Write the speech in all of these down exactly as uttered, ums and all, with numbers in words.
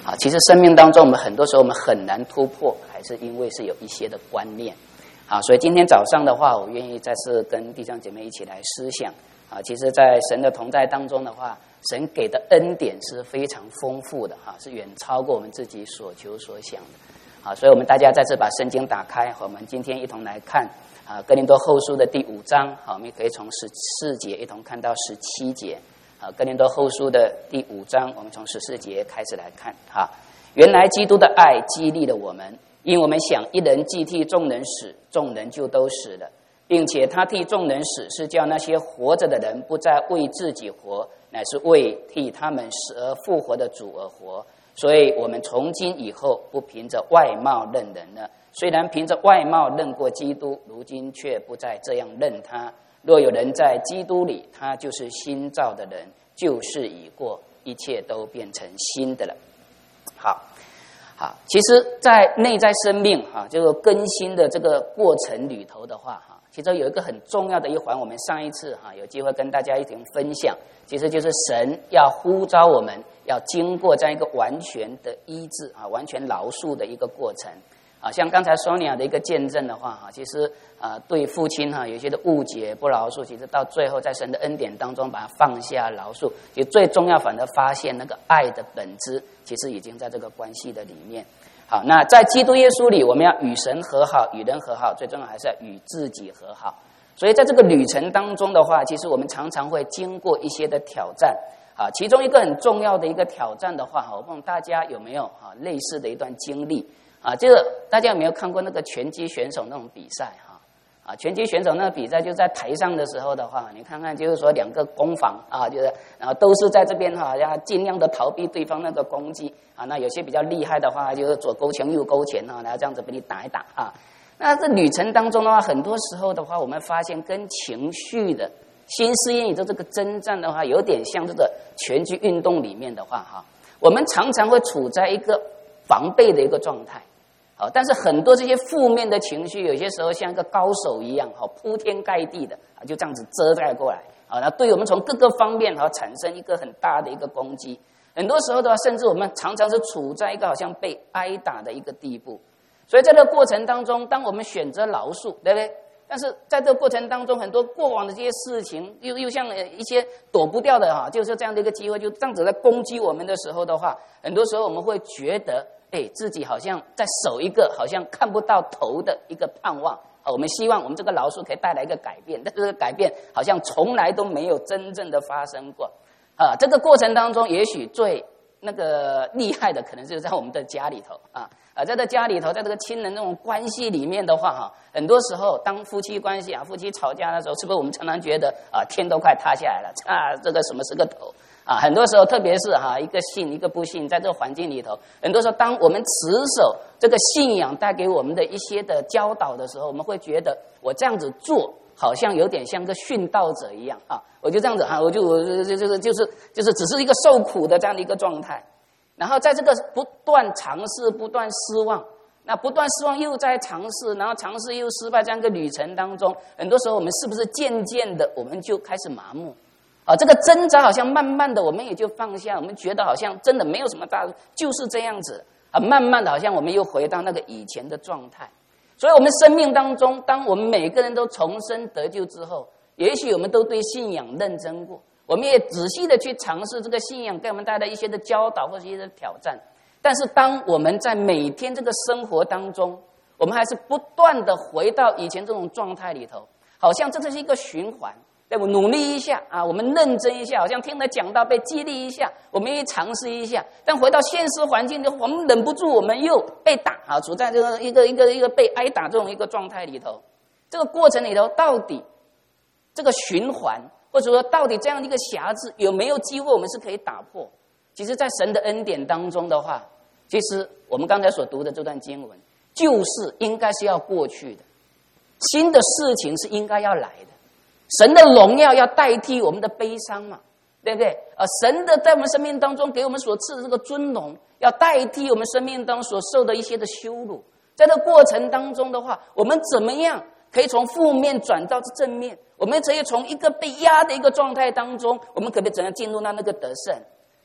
啊，其实生命当中我们很多时候我们很难突破，还是因为是有一些的观念。啊，所以今天早上的话，我愿意再次跟弟兄姐妹一起来思想。啊，其实在神的同在当中的话，神给的恩典是非常丰富的，哈、啊，是远超过我们自己所求所想的。啊，所以我们大家再次把圣经打开，我们今天一同来看啊哥林多后书的第五章，好、啊，我们可以从十四节一同看到十七节。啊，哥林多后书的第五章，我们从十四节开始来看。哈、啊，原来基督的爱激励了我们，因我们想一人既替众人死，众人就都死了。并且他替众人死，是叫那些活着的人不再为自己活，乃是为替他们死而复活的主而活。所以我们从今以后不凭着外貌认人了。虽然凭着外貌认过基督，如今却不再这样认他。若有人在基督里，他就是新造的人，旧事已过，一切都变成新的了。好。好，其实，在内在生命哈，这个更新的这个过程里头的话哈，其中有一个很重要的一环，我们上一次哈有机会跟大家一同分享，其实就是神要呼召我们，要经过这样一个完全的医治啊，完全饶恕的一个过程啊。像刚才索尼娅的一个见证的话哈，其实啊对父亲哈有一些的误解不饶恕，其实到最后在神的恩典当中把它放下饶恕，其实最重要反而发现那个爱的本质。其实已经在这个关系的里面。好，那在基督耶稣里，我们要与神和好，与人和好，最重要还是要与自己和好。所以在这个旅程当中的话，其实我们常常会经过一些的挑战。啊，其中一个很重要的一个挑战的话，我不知道大家有没有啊类似的一段经历啊？这个大家有没有看过那个拳击选手那种比赛哈？啊，拳击选手那个比赛就在台上的时候的话，你看看就是说两个攻防啊，就是然后都是在这边哈，要尽量的逃避对方那个攻击啊。那有些比较厉害的话，就是左勾拳右勾拳啊，然后这样子被你打一打啊。那这旅程当中的话，很多时候的话，我们发现跟情绪的心思意的这个征战的话，有点像这个拳击运动里面的话哈，我们常常会处在一个防备的一个状态。好，但是很多这些负面的情绪，有些时候像一个高手一样，好铺天盖地的啊，就这样子遮盖过来啊，那对我们从各个方面哈产生一个很大的一个攻击。很多时候的话，甚至我们常常是处在一个好像被挨打的一个地步。所以在这个过程当中，当我们选择饶恕，对不对？但是在这个过程当中，很多过往的这些事情，又又像一些躲不掉的哈，就是这样的一个机会，就这样子在攻击我们的时候的话，很多时候我们会觉得。哎，自己好像在守一个好像看不到头的一个盼望啊！我们希望我们这个饶恕可以带来一个改变，但是这个改变好像从来都没有真正的发生过啊！这个过程当中，也许最那个厉害的，可能是在我们的家里头啊啊，在这家里头，在这个亲人那种关系里面的话哈，很多时候当夫妻关系啊，夫妻吵架的时候，是不是我们常常觉得啊，天都快塌下来了啊？这个什么是个头？啊，很多时候，特别是哈、啊、一个信一个不信，在这个环境里头，很多时候，当我们持守这个信仰带给我们的一些的教导的时候，我们会觉得我这样子做，好像有点像个殉道者一样啊！我就这样子啊，我就我就就是就是就是只是一个受苦的这样的一个状态。然后在这个不断尝试、不断失望，那不断失望又在尝试，然后尝试又失败这样一个旅程当中，很多时候我们是不是渐渐的我们就开始麻木？啊，这个挣扎好像慢慢的我们也就放下，我们觉得好像真的没有什么大，就是这样子啊，慢慢的好像我们又回到那个以前的状态。所以我们生命当中，当我们每个人都重生得救之后，也许我们都对信仰认真过，我们也仔细的去尝试这个信仰给我们带来一些的教导或者一些的挑战。但是当我们在每天这个生活当中，我们还是不断的回到以前这种状态里头，好像这是一个循环。对，我努力一下啊，我们认真一下，好像听了讲到被激励一下，我们也尝试一下，但回到现实环境，我们忍不住，我们又被打啊，处在这个一个一个一个被挨打这种一个状态里头。这个过程里头，到底这个循环，或者说到底这样的一个匣子有没有机会我们是可以打破？其实，在神的恩典当中的话，其实我们刚才所读的这段经文，旧事应该是要过去的，新的事情是应该要来的。神的荣耀要代替我们的悲伤嘛，对不对？呃，神的在我们生命当中给我们所赐的这个尊荣，要代替我们生命当中所受的一些的羞辱。在这个过程当中的话，我们怎么样可以从负面转到正面？我们可以从一个被压的一个状态当中，我们可不可以怎样进入到那个得胜？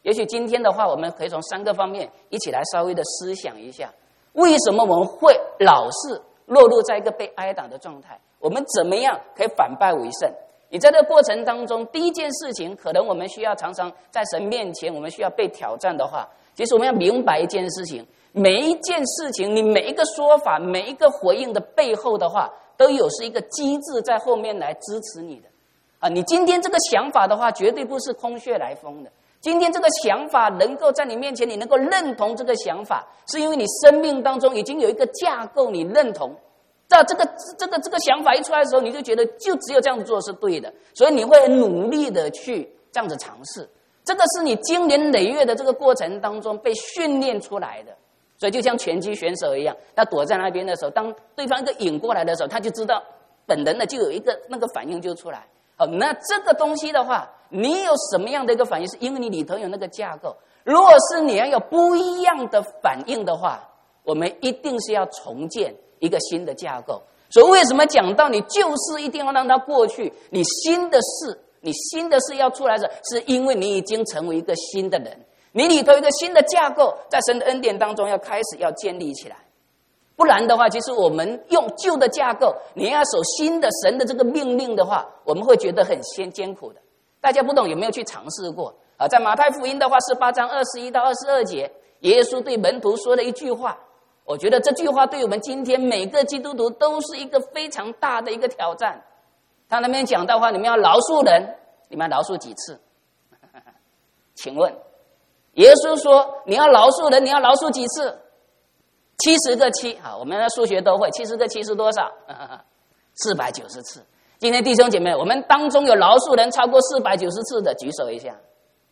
也许今天的话，我们可以从三个方面一起来稍微的思想一下，为什么我们会老是落入在一个被挨打的状态？我们怎么样可以反败为胜？你在这个过程当中，第一件事情，可能我们需要常常在神面前，我们需要被挑战的话，其实我们要明白一件事情，每一件事情，你每一个说法，每一个回应的背后的话，都有是一个机制在后面来支持你的。啊，你今天这个想法的话，绝对不是空穴来风的。今天这个想法能够在你面前，你能够认同这个想法，是因为你生命当中已经有一个架构，你认同。在这个这个这个想法一出来的时候，你就觉得就只有这样子做是对的，所以你会努力的去这样子尝试。这个是你经年累月的这个过程当中被训练出来的。所以就像拳击选手一样，他躲在那边的时候，当对方一个引过来的时候，他就知道本能的就有一个那个反应就出来。好，那这个东西的话，你有什么样的一个反应，是因为你里头有那个架构。如果是你要有不一样的反应的话，我们一定是要重建一个新的架构。所以为什么讲到你旧事一定要让它过去，你新的事，你新的事要出来的，是因为你已经成为一个新的人，你里头一个新的架构，在神的恩典当中要开始要建立起来。不然的话，其实我们用旧的架构，你要守新的神的这个命令的话，我们会觉得很艰艰苦的。大家不懂有没有去尝试过啊？在马太福音的话，十八章二十一到二十二节，耶稣对门徒说了一句话，我觉得这句话对我们今天每个基督徒都是一个非常大的一个挑战。他那边讲到话，你们要饶恕人，你们要饶恕几次？请问，耶稣说你要饶恕人，你要饶恕几次？七十个七，好，我们的数学都会，七十个七是多少？四百九十次。今天弟兄姐妹，我们当中有饶恕人超过四百九十次的举手一下。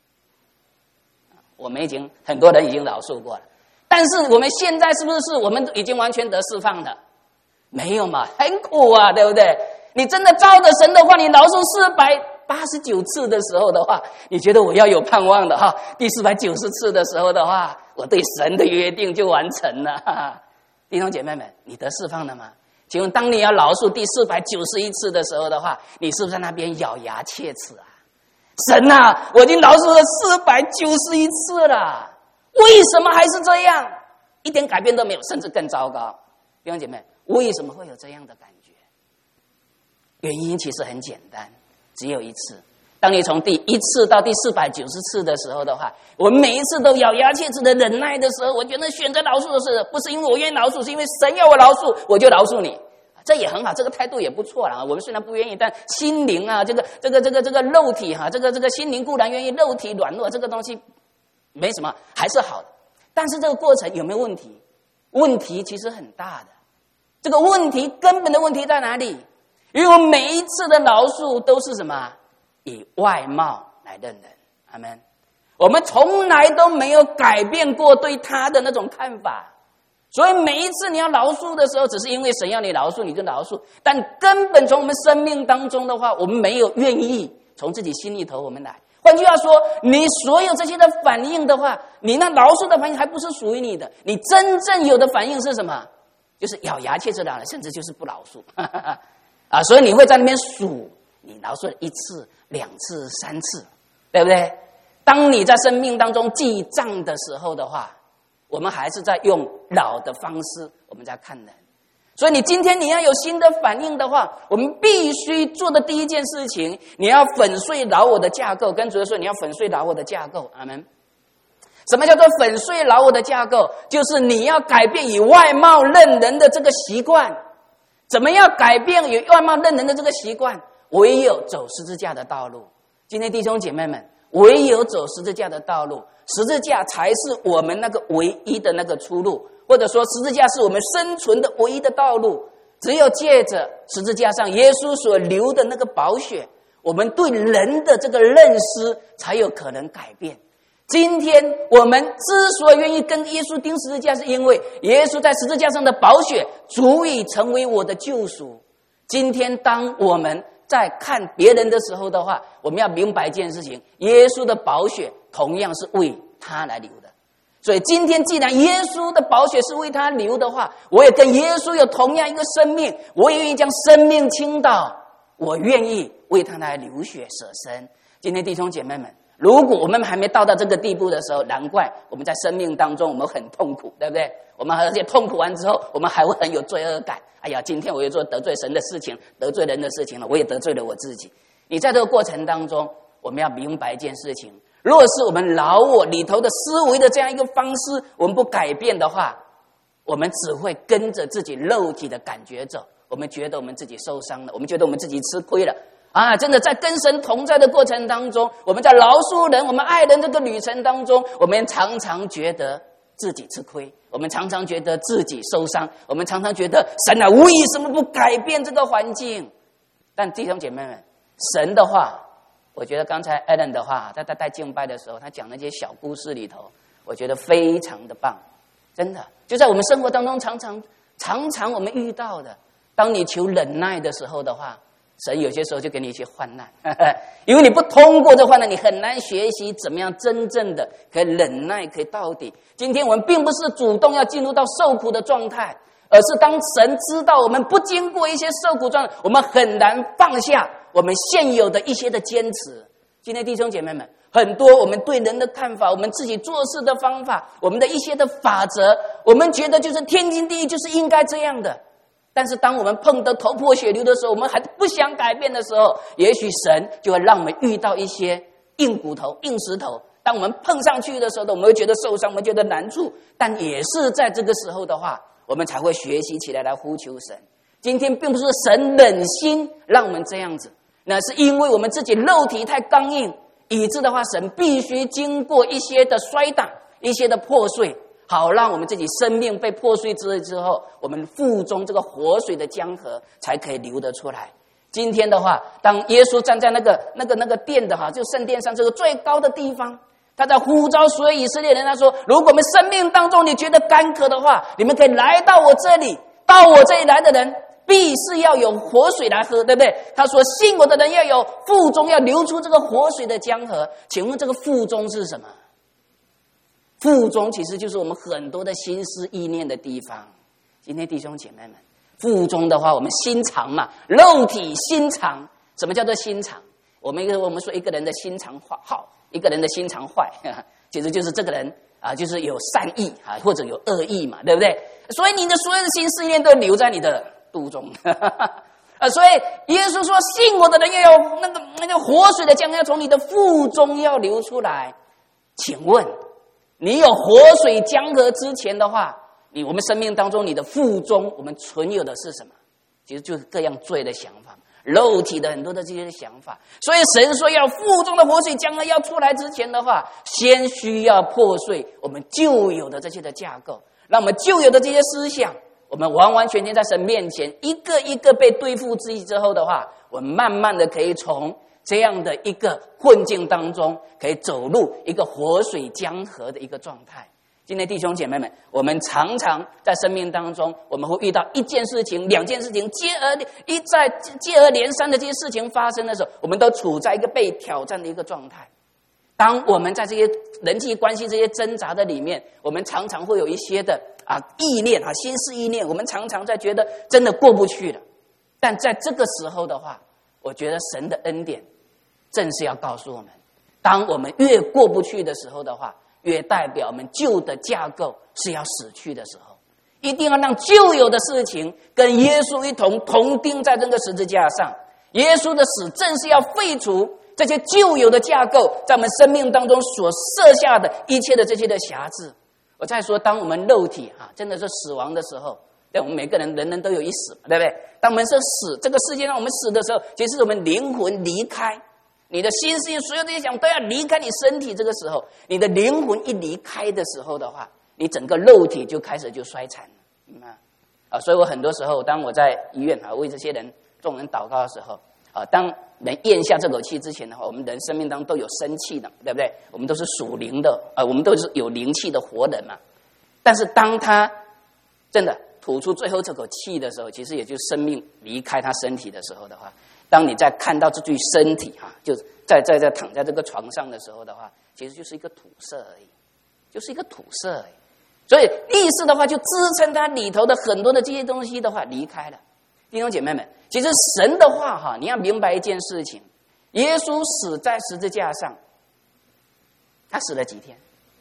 我们已经很多人已经饶恕过了，但是我们现在是不是我们已经完全得释放了？没有嘛，很苦啊，对不对？你真的照着神的话，你饶恕四百八十九次的时候的话，你觉得我要有盼望的哈？第四百九十次的时候的话，我对神的约定就完成了。哈哈，弟兄姐妹们，你得释放了吗？请问，当你要饶恕第四百九十一次的时候的话，你是不是在那边咬牙切齿啊？神啊，我已经饶恕了四百九十一次了，为什么还是这样？一点改变都没有，甚至更糟糕。弟兄姐妹，为什么会有这样的感觉？原因其实很简单，只有一次。当你从第一次到第四百九十次的时候的话，我每一次都咬牙切齿的忍耐的时候，我觉得选择饶恕的是不是因为我愿意饶恕，是因为神要我饶恕，我就饶恕你。这也很好，这个态度也不错啦。我们虽然不愿意，但心灵啊，这个这个这个这个肉体哈、啊，这个这个心灵固然愿意，肉体软弱，这个东西没什么，还是好的。但是这个过程有没有问题？问题其实很大的。这个问题根本的问题在哪里？因为我每一次的饶恕都是什么？以外貌来认人。阿们。我们从来都没有改变过对他的那种看法。所以每一次你要饶恕的时候，只是因为神要你饶恕，你就饶恕。但根本从我们生命当中的话，我们没有愿意从自己心里头我们来。换句话说，你所有这些的反应的话，你那饶恕的反应还不是属于你的。你真正有的反应是什么？就是咬牙切齿的，甚至就是不饶恕。啊，所以你会在那边数，你饶恕了一次、两次、三次，对不对？当你在生命当中记账的时候的话，我们还是在用老的方式，我们在看人。所以你今天你要有新的反应的话，我们必须做的第一件事情，你要粉碎老我的架构。跟主耶稣说，你要粉碎老我的架构。阿们。什么叫做粉碎老我的架构？就是你要改变以外貌认人的这个习惯。怎么样改变以外貌认人的这个习惯？唯有走十字架的道路。今天弟兄姐妹们，唯有走十字架的道路，十字架才是我们那个唯一的那个出路，或者说十字架是我们生存的唯一的道路。只有借着十字架上耶稣所流的那个宝血，我们对人的这个认识才有可能改变。今天我们之所以愿意跟耶稣钉十字架，是因为耶稣在十字架上的宝血足以成为我的救赎。今天当我们在看别人的时候的话，我们要明白一件事情，耶稣的宝血同样是为他来流的。所以今天既然耶稣的宝血是为他流的话，我也跟耶稣有同样一个生命，我也愿意将生命倾倒，我愿意为他来流血舍身。今天弟兄姐妹们， 如果我们还没到到这个地步的时候，难怪我们在生命当中我们很痛苦，对不对？我们而且痛苦完之后，我们还会很有罪恶感。哎呀，今天我又做得罪神的事情，得罪人的事情了，我也得罪了我自己。你在这个过程当中，我们要明白一件事情：如果是我们老我里头的思维的这样一个方式，我们不改变的话，我们只会跟着自己肉体的感觉走。我们觉得我们自己受伤了，我们觉得我们自己吃亏了。啊，真的在跟神同在的过程当中，我们在饶恕人、我们爱人这个旅程当中，我们常常觉得自己吃亏，我们常常觉得自己受伤，我们常常觉得神啊，为什么不改变这个环境？但弟兄姐妹们，神的话，我觉得刚才 Alan 的话，在他带敬拜的时候，他讲那些小故事里头，我觉得非常的棒，真的就在我们生活当中常常常常我们遇到的。当你求忍耐的时候的话，神有些时候就给你一些患难，因为你不通过这患难，你很难学习怎么样真正的可以忍耐，可以到底。今天我们并不是主动要进入到受苦的状态，而是当神知道我们不经过一些受苦状态，我们很难放下我们现有的一些的坚持。今天弟兄姐妹们，很多我们对人的看法，我们自己做事的方法，我们的一些的法则，我们觉得就是天经地义，就是应该这样的。但是当我们碰得头破血流的时候，我们还不想改变的时候，也许神就会让我们遇到一些硬骨头、硬石头。当我们碰上去的时候，我们会觉得受伤，我们觉得难处。但也是在这个时候的话，我们才会学习起来来呼求神。今天并不是神忍心让我们这样子，那是因为我们自己肉体太刚硬，以致的话，神必须经过一些的摔打、一些的破碎，好让我们自己生命被破碎之后，我们腹中这个活水的江河才可以流得出来。今天的话，当耶稣站在那个那个那个殿的哈，就圣殿上这个最高的地方，他在呼召所有以色列人，他说：如果我们生命当中你觉得干渴的话，你们可以来到我这里，到我这里来的人必是要有活水来喝，对不对？他说信我的人要有腹中要流出这个活水的江河。请问这个腹中是什么？腹中其实就是我们很多的心思意念的地方。今天弟兄姐妹们，腹中的话，我们心肠嘛，肉体心肠。什么叫做心肠？我们一个我们说一个人的心肠好，一个人的心肠坏，其实就是这个人啊，就是有善意啊，或者有恶意嘛，对不对？所以你的所有的心思意念都留在你的肚中。啊，所以耶稣说，信我的人要有那个那个活水的江要从你的腹中要流出来。请问，你有活水江河之前的话，你我们生命当中你的腹中我们存有的是什么？其实就是各样罪的想法，肉体的很多的这些想法。所以神说要腹中的活水江河要出来之前的话，先需要破碎我们旧有的这些的架构，让我们旧有的这些思想，我们完完全全在神面前一个一个被对付之之后的话，我们慢慢的可以从这样的一个困境当中，可以走入一个活水江河的一个状态。今天弟兄姐妹们，我们常常在生命当中，我们会遇到一件事情、两件事情，接而一再接而连三的这些事情发生的时候，我们都处在一个被挑战的一个状态。当我们在这些人际关系这些挣扎的里面，我们常常会有一些的啊意念啊心思意念，我们常常在觉得真的过不去了。但在这个时候的话，我觉得神的恩典正是要告诉我们，当我们越过不去的时候的话，越代表我们旧的架构是要死去的时候。一定要让旧有的事情跟耶稣一同同钉在这个十字架上。耶稣的死正是要废除这些旧有的架构在我们生命当中所设下的一切的这些的瑕疵。我再说，当我们肉体啊真的是死亡的时候，对，我们每个人人人都有一死，对不对？当我们是死，这个世界让我们死的时候，其实我们灵魂离开，你的心思所有这些想都要离开你身体。这个时候，你的灵魂一离开的时候的话，你整个肉体就开始就衰残了，明白吗？啊，所以我很多时候，当我在医院啊为这些人众人祷告的时候，啊，当人咽下这口气之前的话，我们人生命当中都有生气的，对不对？我们都是属灵的，啊，我们都是有灵气的活人嘛。但是当他真的吐出最后这口气的时候，其实也就是生命离开他身体的时候的话，当你在看到这具身体哈、啊，就在在在躺在这个床上的时候的话，其实就是一个土色而已，就是一个土色而已。所以意识的话，就支撑它里头的很多的这些东西的话离开了。弟兄姐妹们，其实神的话哈，你要明白一件事情：耶稣死在十字架上， 他死了几天？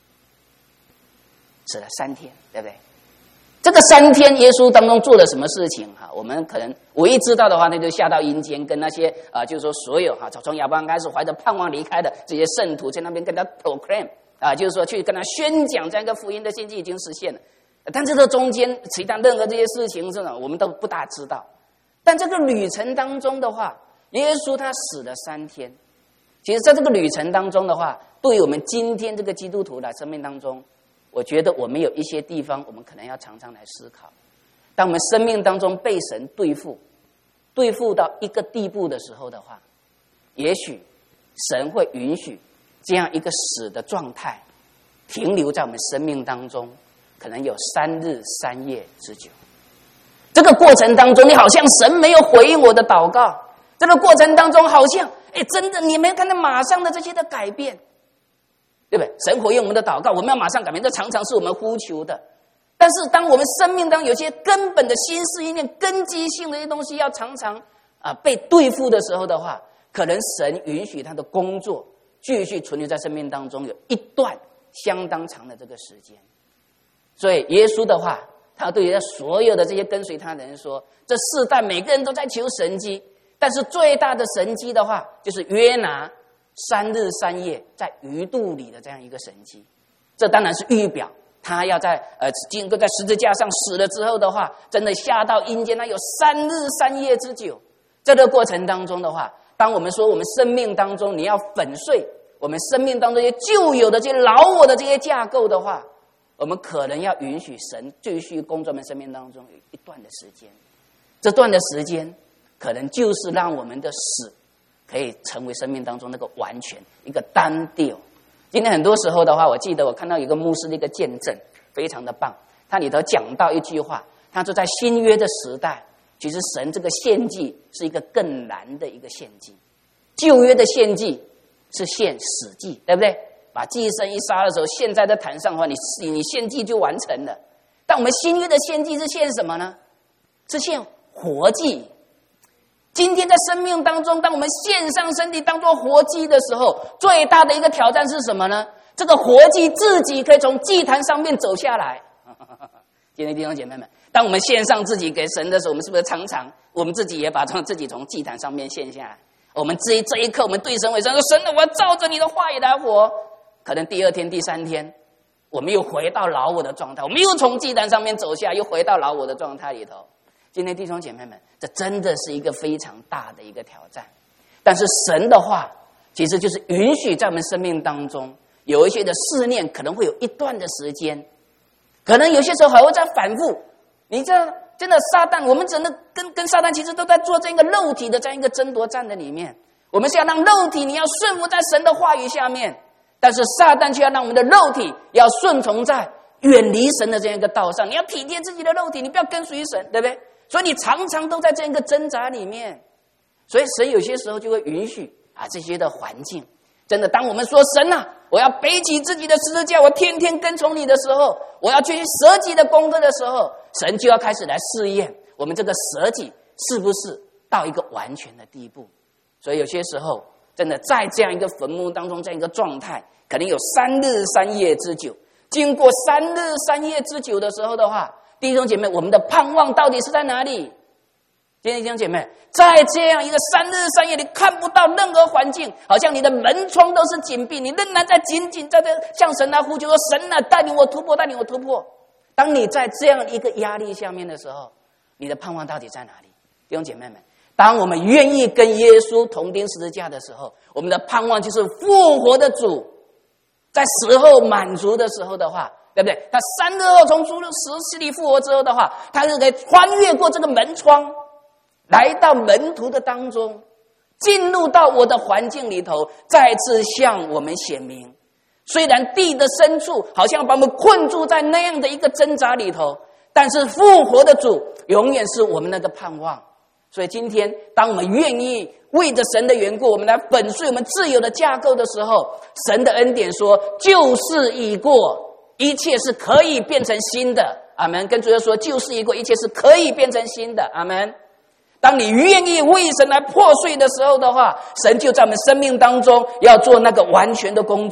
死了三天，对不对？这个三天，耶稣当中做了什么事情？哈，我们可能唯一知道的话，那就下到阴间，跟那些啊、呃，就是说所有哈，从亚伯拉罕开始怀着盼望离开的这些圣徒，在那边跟他 proclaim 啊，就是说去跟他宣讲这样一个福音的信息已经实现了。但是这中间其他任何这些事情是呢，我们都不大知道。但这个旅程当中的话，耶稣他死了三天。其实在这个旅程当中的话，对于我们今天这个基督徒的生命当中，我觉得我们有一些地方，我们可能要常常来思考。当我们生命当中被神对付，对付到一个地步的时候的话，也许神会允许这样一个死的状态停留在我们生命当中，可能有三日三夜之久。这个过程当中，你好像神没有回应我的祷告，这个过程当中好像，哎，真的你没有看到马上的这些的改变，对不对？神回应我们的祷告，我们要马上改变，这常常是我们呼求的。但是当我们生命当中有些根本的心思意念、根基性的一些东西要常常啊被对付的时候的话，可能神允许他的工作继续存留在生命当中有一段相当长的这个时间。所以耶稣的话，他对于所有的这些跟随他的人说，这世代每个人都在求神迹，但是最大的神迹的话，就是约拿三日三夜在鱼肚里的这样一个神迹。这当然是预表他要在呃经过在十字架上死了之后的话，真的下到阴间，他有三日三夜之久。在这个过程当中的话，当我们说我们生命当中你要粉碎我们生命当中这些旧有的这些老我的这些架构的话，我们可能要允许神继续工作我们生命当中有一段的时间。这段的时间可能就是让我们的死可以成为生命当中那个完全一个单调。今天很多时候的话，我记得我看到有一个牧师的一个见证非常的棒，他里头讲到一句话，他说在新约的时代，其实神这个献祭是一个更难的一个献祭。旧约的献祭是献死祭，对不对？把祭牲一杀的时候献在这坛上的话，你你献祭就完成了。但我们新约的献祭是献什么呢？是献活祭。今天在生命当中，当我们献上身体当作活祭的时候，最大的一个挑战是什么呢？这个活祭自己可以从祭坛上面走下来。今天弟兄姐妹们，当我们献上自己给神的时候，我们是不是常常我们自己也把自己从祭坛上面献下来？我们这一这一刻，我们对神为神说：神啊，我要照着你的话语来活。可能第二天、第三天，我们又回到老我的状态，我们又从祭坛上面走下，又回到老我的状态里头。今天弟兄姐妹们，这真的是一个非常大的一个挑战。但是神的话，其实就是允许在我们生命当中有一些的试炼，可能会有一段的时间，可能有些时候还会再反复。你这真的撒旦，我们真的跟跟撒旦其实都在做这个肉体的这样一个争夺战的里面。我们是要让肉体你要顺服在神的话语下面，但是撒旦却要让我们的肉体要顺从在远离神的这样一个道上。你要体贴自己的肉体，你不要跟随神，对不对？所以你常常都在这样一个挣扎里面。所以神有些时候就会允许啊这些的环境。真的，当我们说神啊，我要背起自己的十字架，我天天跟从你的时候，我要去舍己的功课的时候，神就要开始来试验我们这个舍己是不是到一个完全的地步。所以有些时候真的在这样一个坟墓当中，这样一个状态，可能有三日三夜之久。经过三日三夜之久的时候的话，弟兄姐妹，我们的盼望到底是在哪里？今天弟兄姐妹，在这样一个三日三夜，你看不到任何环境，好像你的门窗都是紧闭，你仍然在紧紧在这向神来呼求说：神啊，带领我突破，带领我突破。当你在这样一个压力下面的时候，你的盼望到底在哪里？弟兄姐妹们，当我们愿意跟耶稣同钉十字架的时候，我们的盼望就是复活的主在死后满足的时候的话，对不对？他三日后从死里复活之后的话，他是可以穿越过这个门窗，来到门徒的当中，进入到我的环境里头，再次向我们显明。虽然地的深处好像把我们困住在那样的一个挣扎里头，但是复活的主永远是我们那个盼望。所以今天当我们愿意为着神的缘故，我们来粉碎我们自由的架构的时候，神的恩典说旧事已过，一切是可以变成新的。阿们。跟主耶稣说旧事已过，一切是可以变成新的。阿们。当你愿意为神来破碎的时候的话，神就在我们生命当中要做那个完全的工作。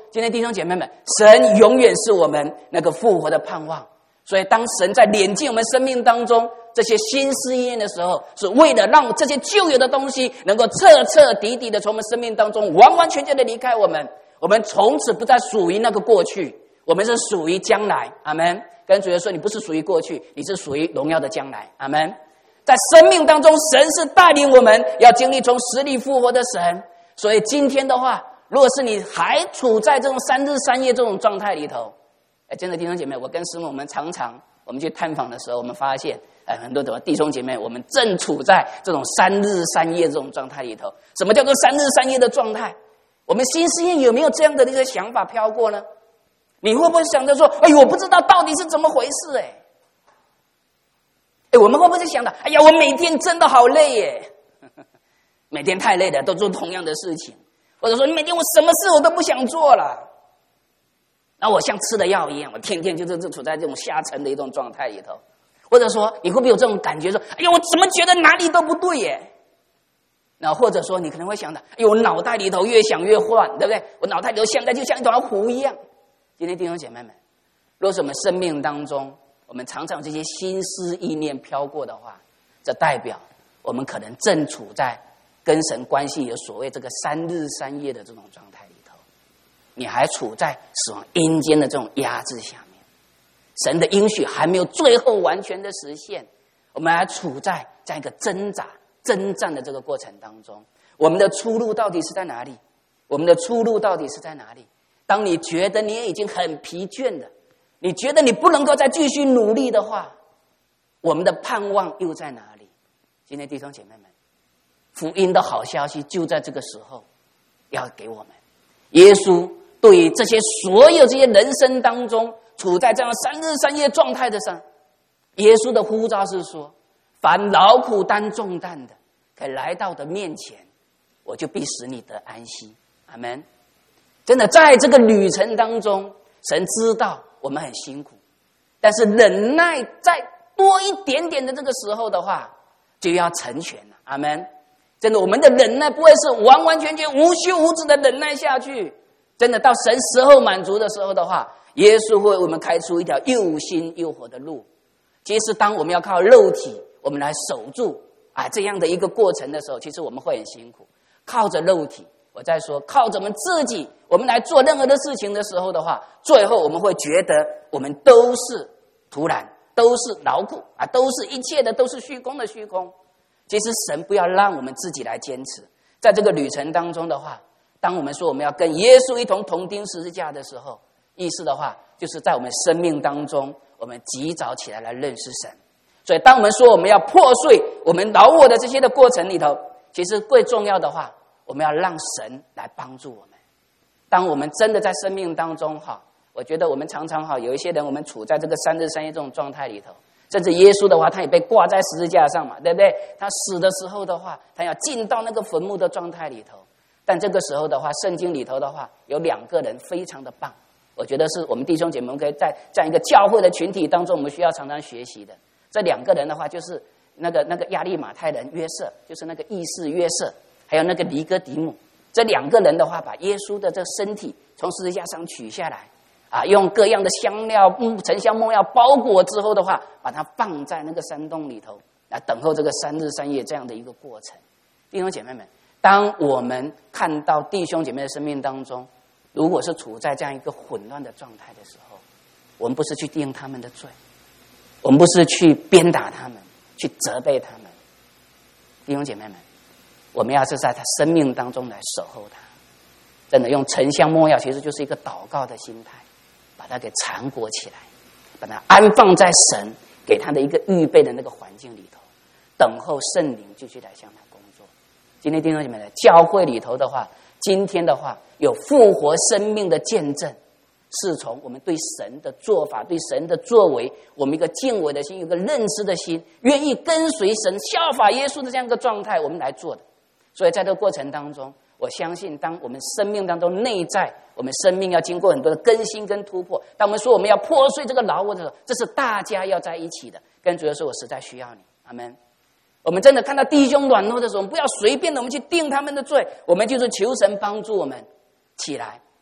今天弟兄姐妹们，神永远是我们那个复活的盼望。所以当神在炼净我们生命当中这些心思意念的时候，是为了让这些旧有的东西能够彻彻底底的从我们生命当中完完全全的离开我们。我们从此不再属于那个过去，我们是属于将来。阿们。跟主耶稣说，你不是属于过去，你是属于荣耀的将来。阿们。在生命当中，神是带领我们要经历从死里复活的神。所以今天的话，如果是你还处在这种三日三夜这种状态里头，哎，真的弟兄姐妹，我跟师母我们常常我们去探访的时候，我们发现，哎，很多的弟兄姐妹，我们正处在这种三日三夜这种状态里头。什么叫做三日三夜的状态？我们心思念有没有这样的一个想法飘过呢？你会不会想着说，哎，我不知道到底是怎么回事？哎，哎，我们会不会想到，哎呀，我每天真的好累耶，每天太累了，都做同样的事情，或者说，每天我什么事我都不想做了。那我像吃了药一样，我天天就是处在这种下沉的一种状态里头。或者说，你会不会有这种感觉说，哎呀，我怎么觉得哪里都不对耶？那或者说，你可能会想到，哎呦，我脑袋里头越想越乱，对不对？我脑袋里头现在就像一团糊一样。今天弟兄姐妹们，若是我们生命当中，我们常常这些心思意念飘过的话，这代表我们可能正处在跟神关系有所谓这个三日三夜的这种状态里头，你还处在死亡阴间的这种压制下面，神的应许还没有最后完全的实现，我们还处在这样一个挣扎征战的这个过程当中。我们的出路到底是在哪里？我们的出路到底是在哪里？当你觉得你也已经很疲倦了，你觉得你不能够再继续努力的话，我们的盼望又在哪里？今天弟兄姐妹们，福音的好消息就在这个时候要给我们。耶稣对于这些所有这些人生当中处在这样三日三夜状态的上，耶稣的呼召是说，凡劳苦担重担的，可以来到我的面前，我就必使你得安息。阿们。真的在这个旅程当中，神知道我们很辛苦，但是忍耐再多一点点的这个时候的话，就要成全了。阿们。真的，我们的忍耐不会是完完全全无休无止的忍耐下去。真的到神时候满足的时候的话，耶稣会为我们开出一条又新又活的路。其实当我们要靠肉体我们来守住啊这样的一个过程的时候，其实我们会很辛苦。靠着肉体，我在说靠着我们自己我们来做任何的事情的时候的话，最后我们会觉得我们都是徒然，都是劳苦啊，都是一切的都是虚空的虚空。其实神不要让我们自己来坚持，在这个旅程当中的话，当我们说我们要跟耶稣一同同钉十字架的时候，意思的话就是在我们生命当中我们及早起来来认识神。所以当我们说我们要破碎我们老我的这些的过程里头，其实最重要的话，我们要让神来帮助我们。当我们真的在生命当中哈，我觉得我们常常哈有一些人，我们处在这个三日三夜这种状态里头，甚至耶稣的话他也被挂在十字架上嘛，对不对？他死的时候的话，他要进到那个坟墓的状态里头。但这个时候的话，圣经里头的话有两个人非常的棒，我觉得是我们弟兄姐妹们可以在这样一个教会的群体当中我们需要常常学习的。这两个人的话就是那个那个亚利马太人约瑟，就是那个义士约瑟，还有那个尼哥底母。这两个人的话把耶稣的这身体从十字架上取下来啊，用各样的香料沉香末药包裹之后的话，把它放在那个山洞里头来等候这个三日三夜这样的一个过程。弟兄姐妹们，当我们看到弟兄姐妹的生命当中如果是处在这样一个混乱的状态的时候，我们不是去定他们的罪，我们不是去鞭打他们，去责备他们。弟兄姐妹们，我们要是在他生命当中来守候他，真的用沉香末药其实就是一个祷告的心态，把它给缠裹起来，把它安放在神给他的一个预备的那个环境里头，等候圣灵继续来向他工作。今天弟兄姐妹，教会里头的话，今天的话有复活生命的见证，是从我们对神的做法，对神的作为，我们一个敬畏的心，有一个认识的心，愿意跟随神效法耶稣的这样一个状态我们来做的。所以在这个过程当中，我相信当我们生命当中内在我们生命要经过很多的更新跟突破，当我们说我们要破碎这个老我的时候，这是大家要在一起的。跟主耶稣说，我实在需要你。阿们。我们真的看到弟兄软弱的时候，我们不要随便的我们去定他们的罪，我们就是求神帮助我们起来，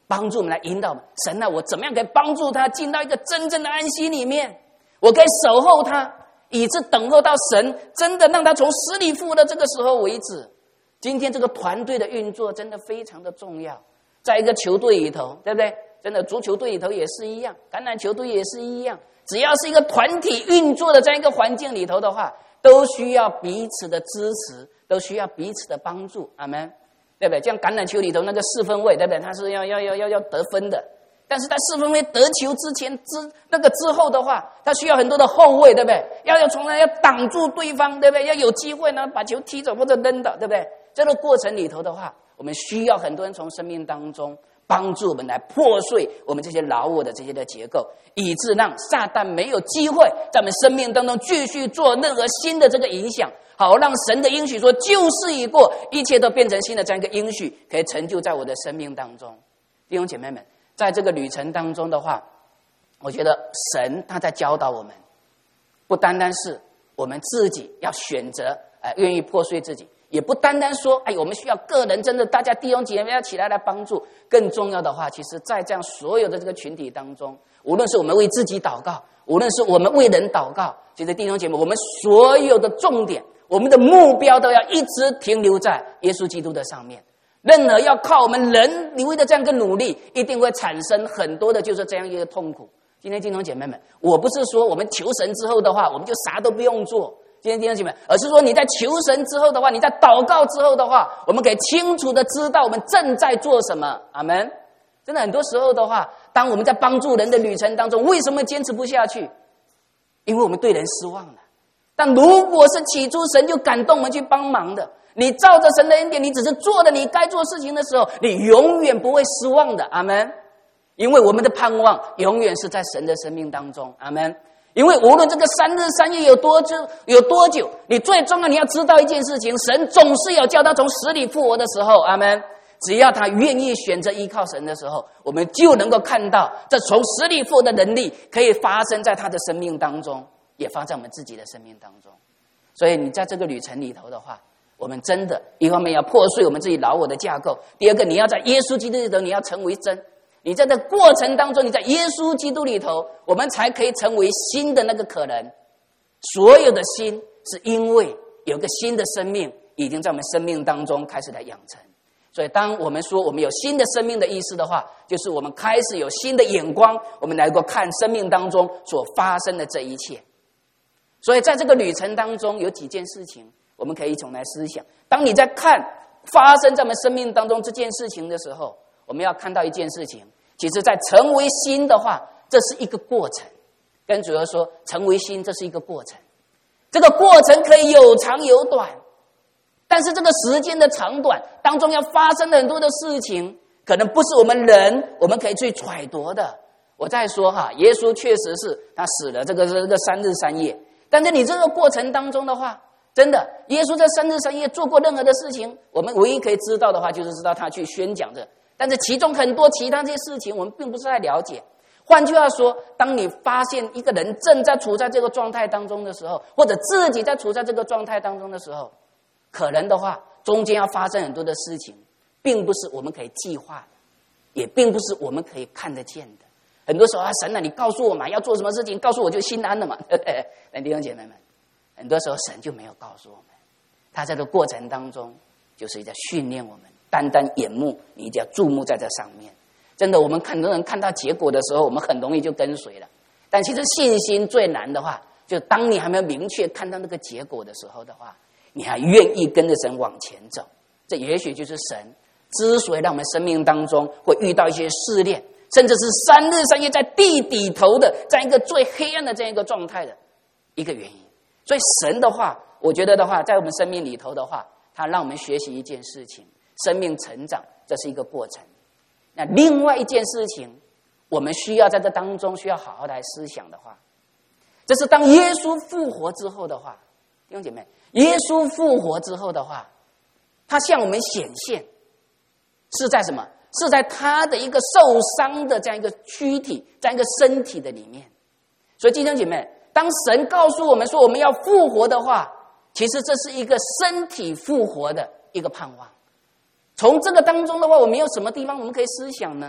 帮助我们来引导我们。神啊，我怎么样可以帮助他进到一个真正的安息里面？我可以守候他，以致等候到神真的让他从死里复活的这个时候为止。今天这个团队的运作真的非常的重要，在一个球队里头，对不对？真的足球队里头也是一样，橄榄球队也是一样，只要是一个团体运作的这样一个环境里头的话，都需要彼此的支持，都需要彼此的帮助。阿们，对不对？像橄榄球里头那个四分卫，对不对？他是要要要要要得分的，但是在四分卫得球之前之那个之后的话，他需要很多的后卫，对不对？要要从来要挡住对方，对不对？要有机会呢把球踢走或者扔倒，对不对？这个过程里头的话，我们需要很多人从生命当中帮助我们来破碎我们这些老我的这些的结构，以致让撒旦没有机会在我们生命当中继续做任何新的这个影响，好让神的应许说旧事已过，一切都变成新的这样一个应许可以成就在我的生命当中。弟兄姐妹们，在这个旅程当中的话，我觉得神他在教导我们，不单单是我们自己要选择呃愿意破碎自己，也不单单说哎，我们需要个人真的大家弟兄姐妹要起来来帮助，更重要的话，其实在这样所有的这个群体当中，无论是我们为自己祷告，无论是我们为人祷告，其实弟兄姐妹，我们所有的重点，我们的目标都要一直停留在耶稣基督的上面。任何要靠我们人为的这样一个努力，一定会产生很多的就是这样一个痛苦。今天弟兄姐妹们，我不是说我们求神之后的话，我们就啥都不用做，今天弟兄姐妹，而是说你在求神之后的话，你在祷告之后的话，我们可以清楚的知道我们正在做什么。阿们。真的很多时候的话，当我们在帮助人的旅程当中，为什么坚持不下去？因为我们对人失望了。但如果是起初神就感动我们去帮忙的，你照着神的恩典，你只是做了你该做事情的时候，你永远不会失望的。阿们。因为我们的盼望永远是在神的生命当中。阿们。因为无论这个三日三夜有多久有多久，你最重要你要知道一件事情，神总是有叫他从死里复活的时候。阿们。只要他愿意选择依靠神的时候，我们就能够看到这从死里复活的能力可以发生在他的生命当中，也发生在我们自己的生命当中。所以你在这个旅程里头的话，我们真的一方面要破碎我们自己老我的架构，第二个你要在耶稣基督里头你要成为真，你在这过程当中，你在耶稣基督里头，我们才可以成为新的那个可能。所有的新是因为有个新的生命已经在我们生命当中开始来养成。所以当我们说我们有新的生命的意思的话，就是我们开始有新的眼光，我们能够看生命当中所发生的这一切。所以在这个旅程当中有几件事情我们可以一同来思想。当你在看发生在我们生命当中这件事情的时候，我们要看到一件事情，其实在成为新的话，这是一个过程。跟主要说，成为新这是一个过程，这个过程可以有长有短，但是这个时间的长短当中要发生很多的事情，可能不是我们人我们可以去揣度的。我再说哈，耶稣确实是他死了这个这个三日三夜，但是你这个过程当中的话，真的耶稣在三日三夜做过任何的事情，我们唯一可以知道的话，就是知道他去宣讲的，但是其中很多其他这些事情我们并不是太了解。换句话说，当你发现一个人正在处在这个状态当中的时候，或者自己在处在这个状态当中的时候，可能的话中间要发生很多的事情，并不是我们可以计划的，也并不是我们可以看得见的。很多时候啊，神啊，你告诉我嘛，要做什么事情，告诉我就心安了嘛，对不对？那弟兄姐妹们，很多时候神就没有告诉我们，他在这个过程当中就是在训练我们，单单眼目你一定要注目在这上面。真的，我们很多人看到结果的时候，我们很容易就跟随了。但其实信心最难的话，就当你还没有明确看到那个结果的时候的话，你还愿意跟着神往前走。这也许就是神之所以让我们生命当中会遇到一些试炼，甚至是三日三夜在地底头的这样一个最黑暗的这样一个状态的一个原因。所以神的话，我觉得的话，在我们生命里头的话，他让我们学习一件事情，生命成长，这是一个过程。那另外一件事情，我们需要在这当中需要好好来思想的话，这是当耶稣复活之后的话，弟兄姐妹，耶稣复活之后的话，他向我们显现是在什么？是在他的一个受伤的这样一个躯体，这样一个身体的里面。所以弟兄姐妹，当神告诉我们说我们要复活的话，其实这是一个身体复活的一个盼望。从这个当中的话，我们有什么地方我们可以思想呢？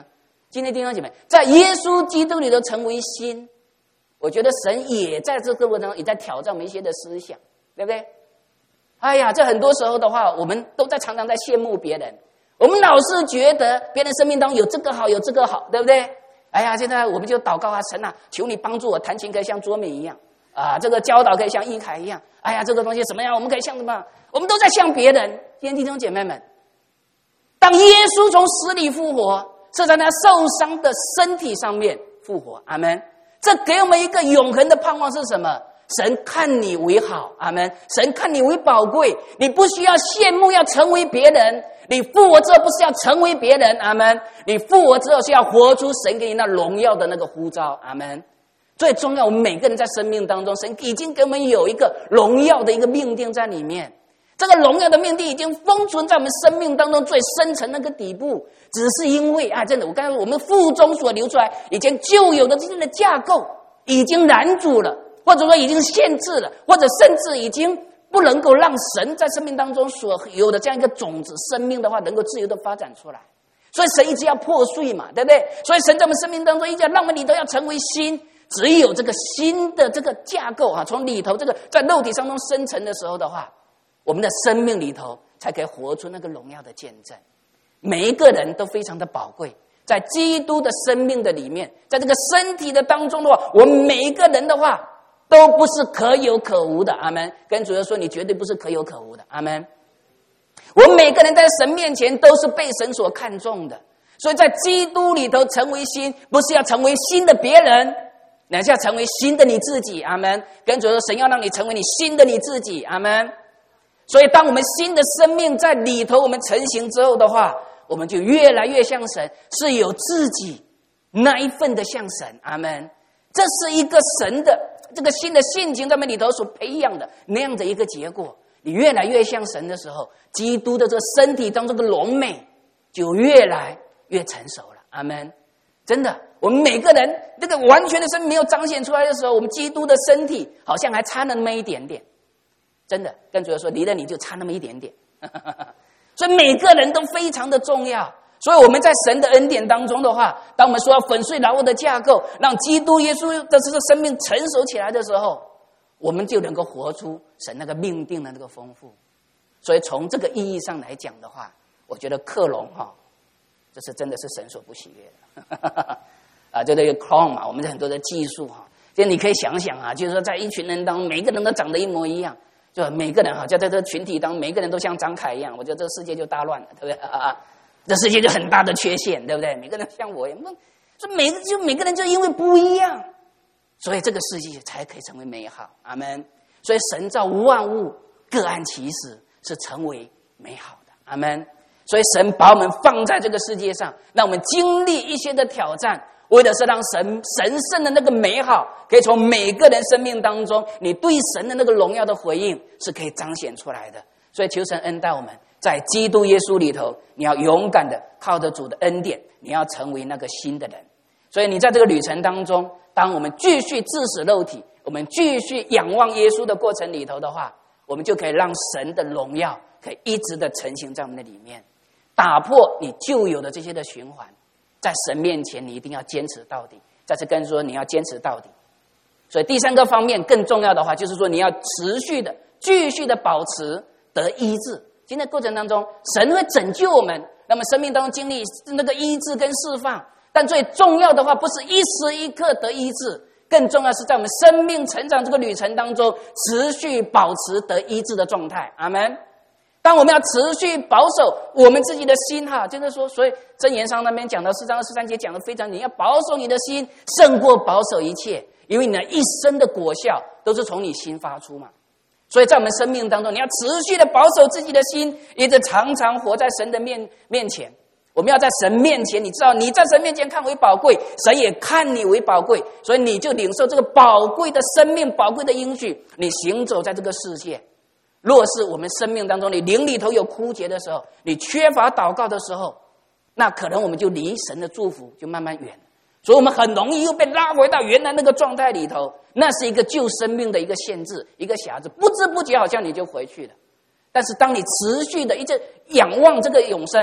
今天弟兄姐妹，在耶稣基督里头成为新，我觉得神也在这个过程中也在挑战我们一些的思想，对不对？哎呀，这很多时候的话，我们都在常常在羡慕别人，我们老是觉得别人生命当中有这个好，有这个好，对不对？哎呀，现在我们就祷告啊，神啊，求你帮助我弹琴可以像卓敏一样啊，这个教导可以像一凯一样。哎呀，这个东西怎么样？我们可以像什么？我们都在像别人。今天弟兄姐妹们，当耶稣从死里复活，是在他受伤的身体上面复活，阿们。这给我们一个永恒的盼望是什么？神看你为好，阿们。神看你为宝贵，你不需要羡慕要成为别人，你复活之后不是要成为别人，阿们。你复活之后是要活出神给你那荣耀的那个呼召，阿们。最重要，我们每个人在生命当中，神已经给我们有一个荣耀的一个命定在里面。这个荣耀的命定已经封存在我们生命当中最深层那个底部，只是因为啊，真的，我刚才我们腹中所流出来以前旧有的这些的架构已经拦阻了，或者说已经限制了，或者甚至已经不能够让神在生命当中所有的这样一个种子生命的话，能够自由的发展出来。所以神一直要破碎嘛，对不对？所以神在我们生命当中一直要让我们里头要成为新。只有这个新的这个架构啊，从里头这个在肉体当中生成的时候的话，我们的生命里头才可以活出那个荣耀的见证。每一个人都非常的宝贵，在基督的生命的里面，在这个身体的当中的话，我们每一个人的话都不是可有可无的，阿们。跟主耶稣说，你绝对不是可有可无的，阿们。我们每个人在神面前都是被神所看重的，所以在基督里头成为新，不是要成为新的别人，乃是要成为新的你自己，阿们。跟主说，神要让你成为你新的你自己，阿们。所以当我们新的生命在里头我们成型之后的话，我们就越来越像神，是有自己那一份的像神，阿们。这是一个神的这个新的性情在我们里头所培养的那样的一个结果。你越来越像神的时候，基督的这个身体当中的荣美就越来越成熟了，阿们。真的，我们每个人这个完全的生命没有彰显出来的时候，我们基督的身体好像还差那么一点点。真的，跟主耶稣说，离了你就差那么一点点。所以每个人都非常的重要。所以我们在神的恩典当中的话，当我们说要粉碎老我的架构，让基督耶稣的这个生命成熟起来的时候，我们就能够活出神那个命定的那个丰富。所以从这个意义上来讲的话，我觉得克隆哈，这是真的是神所不喜悦的。啊，就这个 clone 嘛，我们很多的技术哈，就你可以想想啊，就是说在一群人当中，每个人都长得一模一样。就每个人哈，就在这个群体当中，每个人都像张凯一样，我觉得这个世界就大乱了，对不对啊？这世界就很大的缺陷，对不对？每个人像我一样，所以每个就每个人就因为不一样，所以这个世界才可以成为美好，阿们。所以神造万物各按其时，是成为美好的，阿们。所以神把我们放在这个世界上，让我们经历一些的挑战。为的是让神神圣的那个美好可以从每个人生命当中，你对神的那个荣耀的回应是可以彰显出来的。所以求神恩待我们，在基督耶稣里头，你要勇敢的靠着主的恩典，你要成为那个新的人。所以你在这个旅程当中，当我们继续致死肉体，我们继续仰望耶稣的过程里头的话，我们就可以让神的荣耀可以一直的成型在我们的里面，打破你旧有的这些的循环。在神面前你一定要坚持到底，再次跟说你要坚持到底。所以第三个方面更重要的话，就是说你要持续的继续的保持得医治。今天过程当中，神会拯救我们，那么生命当中经历那个医治跟释放。但最重要的话，不是一时一刻得医治，更重要是在我们生命成长这个旅程当中，持续保持得医治的状态。阿们。当我们要持续保守我们自己的心哈，就是说，所以箴言上那边讲到四章二十三节讲的非常，你要保守你的心胜过保守一切，因为你的一生的果效都是从你心发出嘛。所以在我们生命当中，你要持续的保守自己的心，一直常常活在神的面面前。我们要在神面前，你知道你在神面前看为宝贵，神也看你为宝贵，所以你就领受这个宝贵的生命、宝贵的应许，你行走在这个世界。若是我们生命当中你灵里头有枯竭的时候，你缺乏祷告的时候，那可能我们就离神的祝福就慢慢远，所以我们很容易又被拉回到原来那个状态里头，那是一个救生命的一个限制，一个匣子，不知不觉好像你就回去了。但是当你持续的一直仰望这个永生，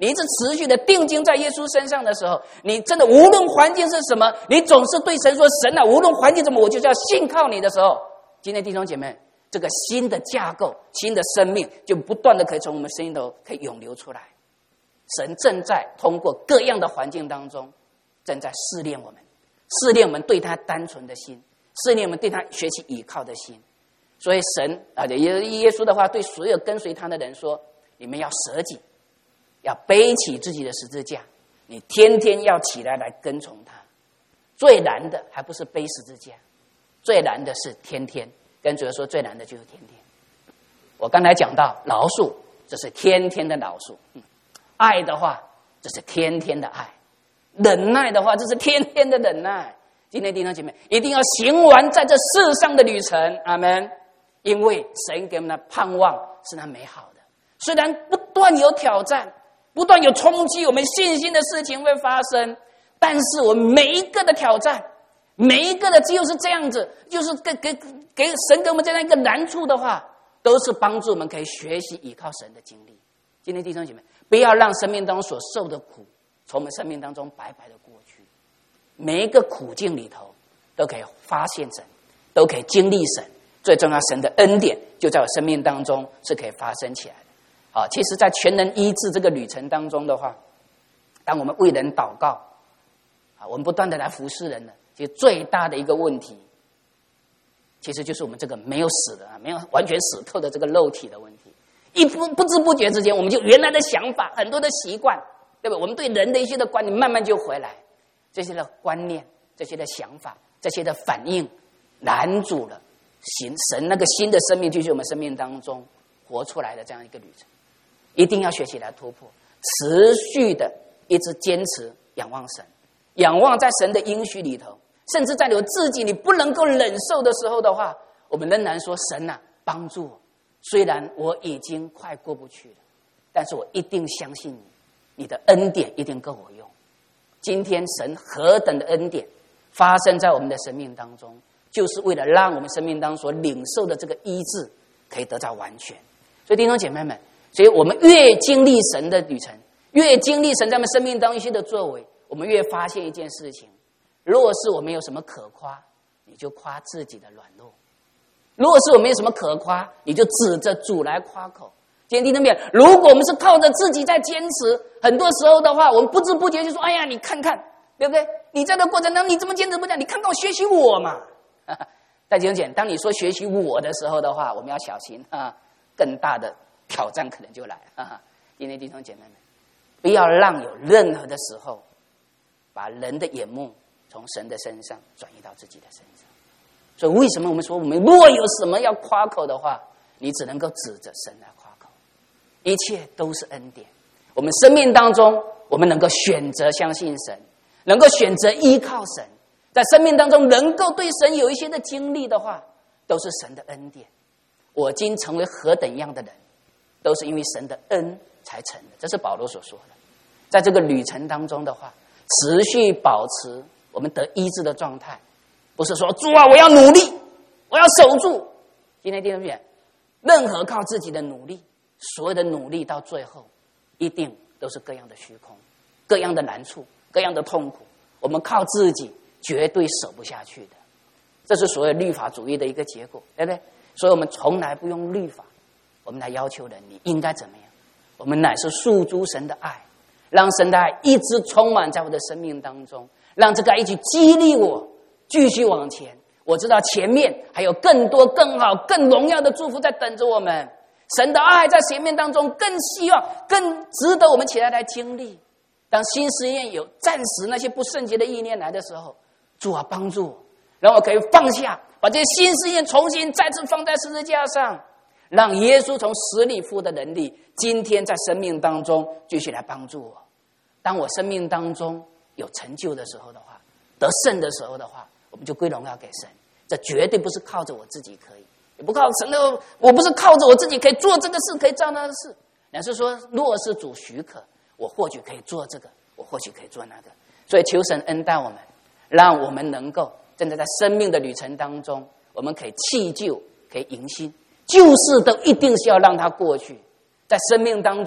你一直持续的定睛在耶稣身上的时候，你真的无论环境是什么，你总是对神说：神啊，无论环境怎么，我就是要信靠你的时候，今天弟兄姐妹，这个新的架构、新的生命就不断的可以从我们生命头可以涌流出来。神正在通过各样的环境当中，正在试炼我们，试炼我们对他单纯的心，试炼我们对他学习倚靠的心。所以神啊，耶耶稣的话对所有跟随他的人说：你们要舍己，要背起自己的十字架，你天天要起来来跟从他。最难的还不是背十字架，最难的是天天跟主耶稣说，最难的就是天天。我刚才讲到饶恕，这是天天的饶恕；爱的话，这是天天的爱；忍耐的话，这是天天的忍耐。今天弟兄姐妹一定要行完在这世上的旅程，阿们。因为神给我们的盼望是那美好的，虽然不断有挑战，不断有冲击我们信心的事情会发生，但是我们每一个的挑战，每一个的就是这样子，就是给给给神给我们这样一个难处的话，都是帮助我们可以学习依靠神的经历。今天弟兄姐妹，不要让生命当中所受的苦从我们生命当中白白的过去，每一个苦境里头都可以发现神，都可以经历神。最重要，神的恩典就在我生命当中是可以发生起来的。好，其实在全能医治这个旅程当中的话，当我们为人祷告，啊，我们不断的来服侍人的，其实最大的一个问题，其实就是我们这个没有死的，没有完全死透的这个肉体的问题。一不不知不觉之间，我们就原来的想法、很多的习惯，对吧？我们对人的一些的观念，慢慢就回来，这些的观念、这些的想法、这些的反应，拦阻了行神那个新的生命继续我们生命当中活出来的这样一个旅程。一定要学习来突破，持续的一直坚持仰望神，仰望在神的应许里头，甚至在你自己你不能够忍受的时候的话，我们仍然说：神啊，帮助我。虽然我已经快过不去了，但是我一定相信你，你的恩典一定够我用。今天神何等的恩典发生在我们的生命当中，就是为了让我们生命当中所领受的这个医治可以得到完全。所以弟兄姐妹们，所以我们越经历神的旅程，越经历神在我们生命当中一些的作为，我们越发现一件事情：若是我们有什么可夸，你就夸自己的软弱；若是我们有什么可夸，你就指着主来夸口。今天弟兄们，如果我们是靠着自己在坚持，很多时候的话，我们不知不觉就说：哎呀，你看看，对不对？你在这个过程当中你这么坚持不讲，你看看我学习我嘛。但弟兄姐妹，当你说学习我的时候的话，我们要小心啊，更大的挑战可能就来了。今天弟兄姐妹们，不要让有任何的时候把人的眼目从神的身上转移到自己的身上。所以为什么我们说，我们若有什么要夸口的话，你只能够指着神来夸口，一切都是恩典。我们生命当中，我们能够选择相信神，能够选择依靠神，在生命当中能够对神有一些的经历的话，都是神的恩典。我今成为何等样的人，都是因为神的恩才成的，这是保罗所说的。在这个旅程当中的话，持续保持我们得医治的状态，不是说主啊，我要努力，我要守住。今天弟兄姐妹，任何靠自己的努力，所有的努力到最后一定都是各样的虚空，各样的难处，各样的痛苦。我们靠自己绝对守不下去的，这是所谓律法主义的一个结果，对不对？所以我们从来不用律法，我们来要求人你应该怎么样。我们乃是诉诸神的爱，让神的爱一直充满在我的生命当中，让这个爱一起激励我继续往前。我知道前面还有更多更好更荣耀的祝福在等着我们，神的爱在前面当中更希望更值得我们起来来经历。当新试验有暂时那些不圣洁的意念来的时候，主啊，帮助我，让我可以放下，把这些新试验重新再次放在十字架上，让耶稣从死里复活的能力今天在生命当中继续来帮助我。当我生命当中有成就的时候的话，得胜的时候的话，我们就归荣耀给神。这绝对不是靠着我自己可以，也不靠神的，我不是靠着我自己可以做这个事，可以做那个事，乃是说若是主许可，我或许可以做这个，我或许可以做那个。所以求神恩待我们，让我们能够真的在生命的旅程当中，我们可以弃旧，可以迎新。旧事都一定是要让它过去，在生命当中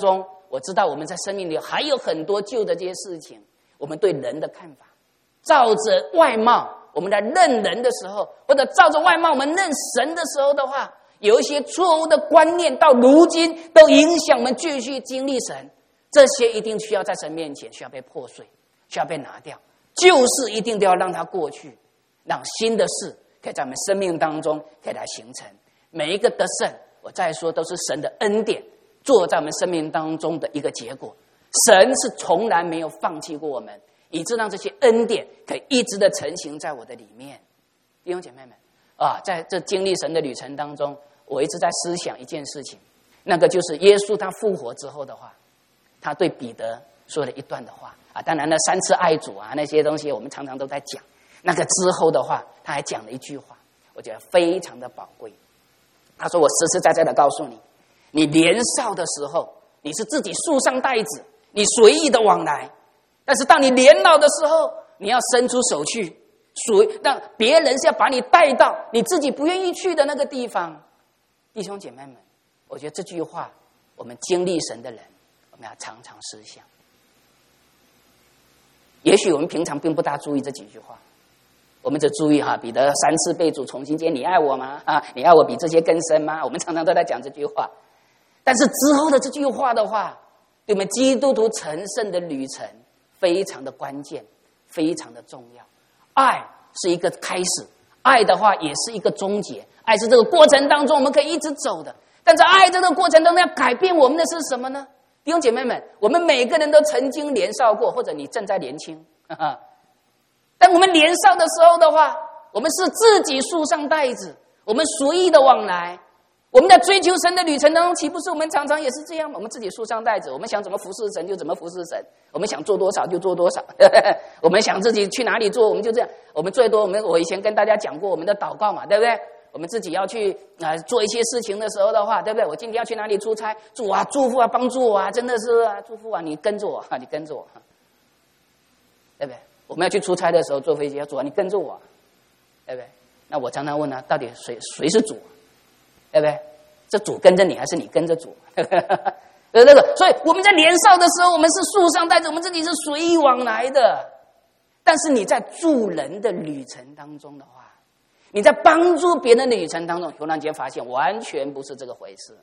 我知道我们在生命里还有很多旧的这些事情，我们对人的看法，照着外貌我们在认人的时候，或者照着外貌我们认神的时候的话，有一些错误的观念到如今都影响我们继续经历神，这些一定需要在神面前需要被破碎，需要被拿掉，旧事一定都要让它过去，让新的事可以在我们生命当中可以来形成。每一个得胜，我再说都是神的恩典做在我们生命当中的一个结果。神是从来没有放弃过我们，以致让这些恩典可以一直的成型在我的里面。弟兄姐妹们啊，在这经历神的旅程当中，我一直在思想一件事情，那个就是耶稣他复活之后的话，他对彼得说了一段的话啊，当然了，三次爱主啊，那些东西我们常常都在讲。那个之后的话，他还讲了一句话，我觉得非常的宝贵。他说：“我实实在在的告诉你，你年少的时候，你是自己束上带子，你随意的往来；但是当你年老的时候，你要伸出手去，属让别人是要把你带到你自己不愿意去的那个地方。”弟兄姐妹们，我觉得这句话，我们经历神的人，我们要常常思想。也许我们平常并不大注意这几句话，我们只注意哈，彼得三次被主重新接，你爱我吗？啊，你爱我比这些更深吗？我们常常都在讲这句话，但是之后的这句话的话，对我们基督徒成圣的旅程非常的关键，非常的重要。爱是一个开始，爱的话也是一个终结，爱是这个过程当中我们可以一直走的，但在爱这个过程当中要改变我们的是什么呢？弟兄姐妹们，我们每个人都曾经年少过，或者你正在年轻，呵呵，但我们年少的时候的话，我们是自己束上带子，我们随意的往来，我们在追求神的旅程当中，岂不是我们常常也是这样吗？我们自己束上带子，我们想怎么服侍神就怎么服侍神，我们想做多少就做多少，呵呵，我们想自己去哪里做我们就这样。我们最多我们我以前跟大家讲过我们的祷告嘛，对不对？我们自己要去啊、呃、做一些事情的时候的话，对不对？我今天要去哪里出差，主啊祝福啊帮助我啊，真的是啊祝福啊，你跟着我啊，你跟着我，对不对？我们要去出差的时候坐飞机，要主啊你跟着我，对不对？那我常常问他，到底谁谁是主，对不对？这主跟着你还是你跟着主？那个，所以我们在年少的时候，我们是束上带着，我们自己是随意往来的。但是你在助人的旅程当中的话，你在帮助别人的旅程当中，突然间发现完全不是这个回事。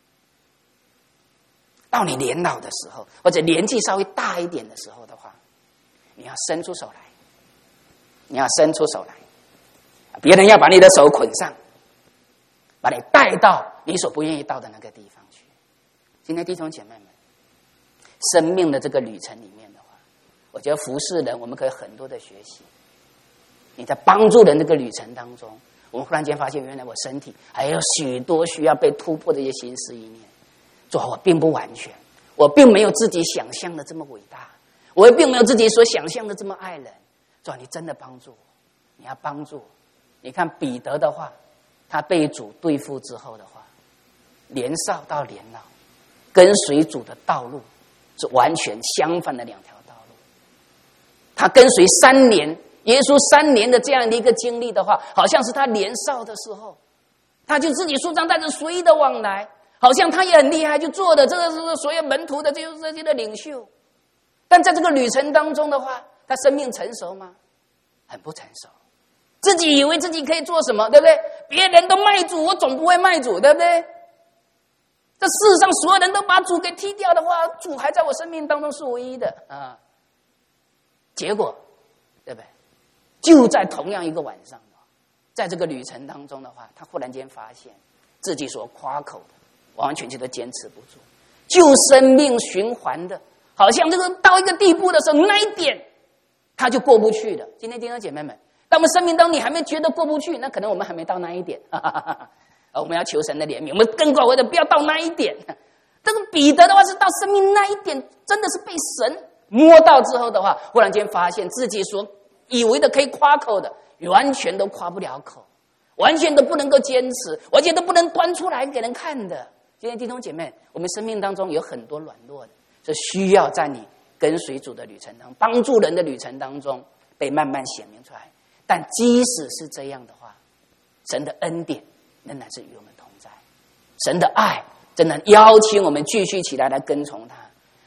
到你年老的时候，或者年纪稍微大一点的时候的话，你要伸出手来，你要伸出手来，别人要把你的手捆上，把你带到你所不愿意到的那个地方去。今天弟兄姐妹们，生命的这个旅程里面的话，我觉得服侍人我们可以很多的学习。你在帮助人这个旅程当中，我们忽然间发现，原来我身体还有许多需要被突破的一些心思意念。主啊，我并不完全，我并没有自己想象的这么伟大，我并没有自己所想象的这么爱人。主啊，你真的帮助我，你要帮助我。你看彼得的话，他被主对付之后的话，年少到年老，跟随主的道路是完全相反的两条道路。他跟随三年，耶稣三年的这样的一个经历的话，好像是他年少的时候，他就自己束上带着随意的往来，好像他也很厉害，就做的这个是所有门徒的就是这些的领袖。但在这个旅程当中的话，他生命成熟吗？很不成熟。自己以为自己可以做什么，对不对？别人都卖主，我总不会卖主，对不对？这世上所有人都把主给踢掉的话，主还在我生命当中是唯一的啊。结果，对不对？就在同样一个晚上，在这个旅程当中的话，他忽然间发现自己所夸口的，完完全全都坚持不住，就生命循环的，好像这个到一个地步的时候，那一点他就过不去了。今天弟兄姐妹们，当我们生命当中你还没觉得过不去，那可能我们还没到那一点。哈哈哈哈，我们要求神的怜悯，我们更快的不要到那一点。这个彼得的话是到生命那一点，真的是被神摸到之后的话，忽然间发现自己所以为的可以夸口的，完全都夸不了口，完全都不能够坚持，完全都不能端出来给人看的。今天弟兄姐妹，我们生命当中有很多软弱的，是需要在你跟随主的旅程当中，帮助人的旅程当中被慢慢显明出来。但即使是这样的话，神的恩典仍然是与我们同在，神的爱真的邀请我们继续起来来跟从他。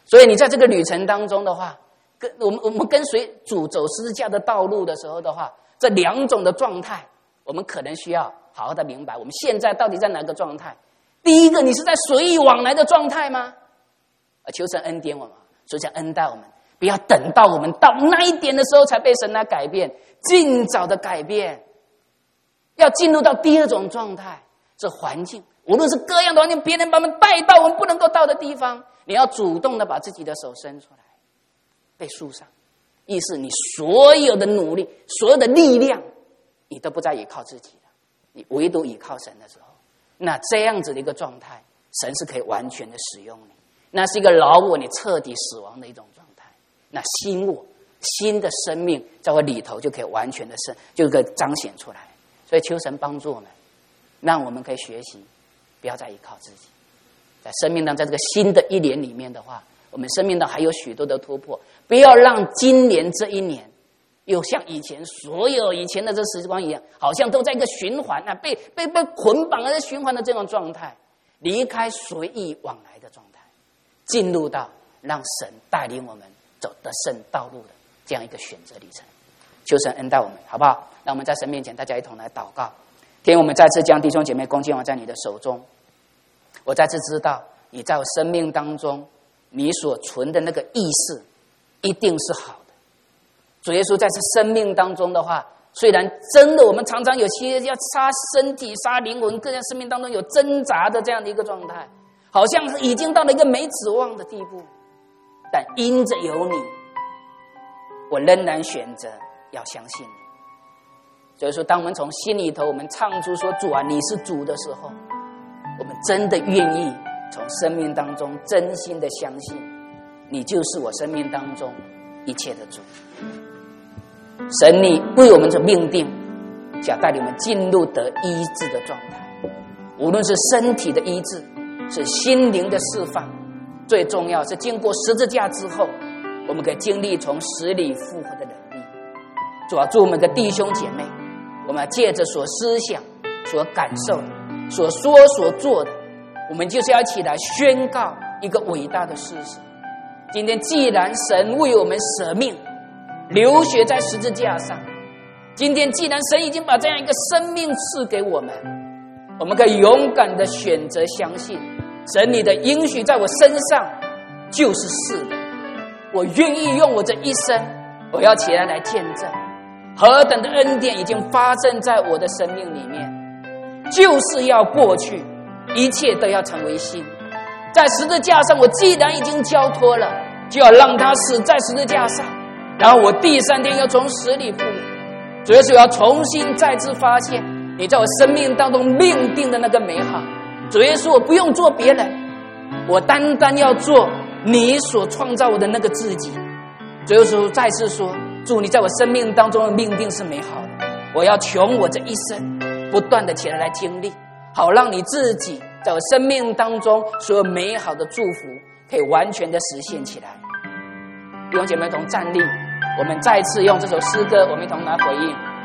所以你在这个旅程当中的话，跟我们我们跟随主走十字架的道路的时候的话，这两种的状态，我们可能需要好好的明白，我们现在到底在哪个状态？第一个，你是在随意往来的状态吗？啊，求神恩典我们，求神恩待我们，不要等到我们到那一点的时候才被神来改变，尽早的改变。要进入到第二种状态，这环境，无论是各样的环境，别人把我们带到我们不能够到的地方，你要主动的把自己的手伸出来，被束上，意思你所有的努力，所有的力量，你都不再依靠自己了，你唯独依靠神的时候，那这样子的一个状态，神是可以完全的使用你。那是一个老我你彻底死亡的一种状态，那新我新的生命在我里头就可以完全的生，就可以彰显出来。所以求神帮助我们，让我们可以学习，不要再依靠自己，在生命当中，在这个新的一年里面的话，我们生命当中还有许多的突破，不要让今年这一年又像以前所有以前的这时光一样，好像都在一个循环啊，被被被捆绑在循环的这种状态，离开随意往来的状态，进入到让神带领我们走得胜道路的这样一个选择里程。求神恩待我们，好不好？让我们在神面前，大家一同来祷告。天，我们再次将弟兄姐妹恭敬完在你的手中。我再次知道，你在我生命当中，你所存的那个意识，一定是好的。主耶稣在这生命当中的话，虽然真的我们常常有些要杀身体、杀灵魂，各样生命当中有挣扎的这样的一个状态，好像已经到了一个没指望的地步，但因着有你，我仍然选择要相信你。所以说，当我们从心里头我们唱出说主啊你是主的时候，我们真的愿意从生命当中真心的相信你就是我生命当中一切的主。神你为我们所命定，想带领我们进入得医治的状态，无论是身体的医治，是心灵的释放，最重要是经过十字架之后，我们可以经历从死里复活的能力。主啊，祝我们的弟兄姐妹，我们借着所思想、所感受、所说所做的，我们就是要起来宣告一个伟大的事实。今天既然神为我们舍命流血在十字架上，今天既然神已经把这样一个生命赐给我们，我们可以勇敢的选择相信神你的应许在我身上就是是的。我愿意用我这一生，我要起来来见证何等的恩典已经发生在我的生命里面，就是要过去，一切都要成为新。在十字架上，我既然已经交托了，就要让他死在十字架上，然后我第三天要从死里复活。主耶稣要重新再次发现你在我生命当中命定的那个美好。主耶稣，我不用做别人，我单单要做你所创造我的那个自己。主耶稣再次说，主你在我生命当中的命定是美好的，我要穷我这一生不断的起来来经历，好让你自己在我生命当中所有美好的祝福可以完全的实现起来。弟兄姐妹同站立，我们再次用这首诗歌，我们一同来回应。